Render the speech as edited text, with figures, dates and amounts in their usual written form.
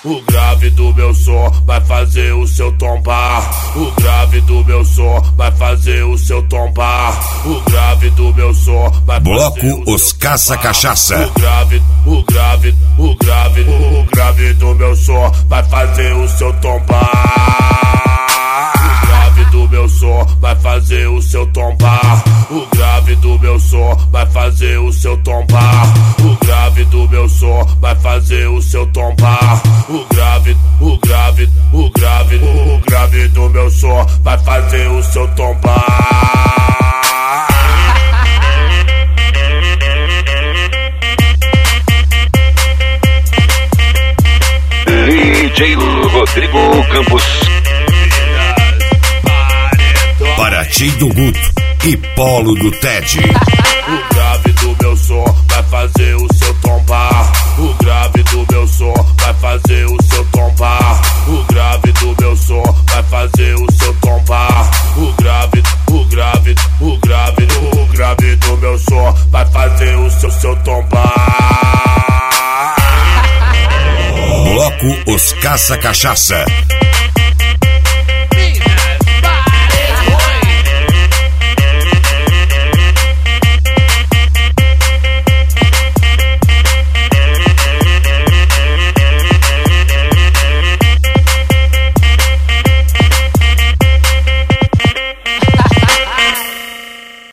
O grave do meu som vai fazer o seu tombar. O grave do meu som vai fazer o seu tombar. O grave do meu som vai fazer Bloco Os Caça Cachaça. O grave do meu som vai fazer o seu tombar. O grave do meu som vai fazer o seu tombar. O grave do meu som vai fazer o seu tombar. O grave do meu som vai fazer o seu tombar. O grave do meu som vai fazer o seu tombar. DJ Rodrigo Campos. Paraty do Guto e Polo do Ted. O grave do meu som vai fazer o seu tombar. O grave do meu som vai fazer o seu tombar. O grave do meu som vai fazer o seu tombar. O grave do meu som vai fazer o seu tombar. Bloco Os Caça Cachaça.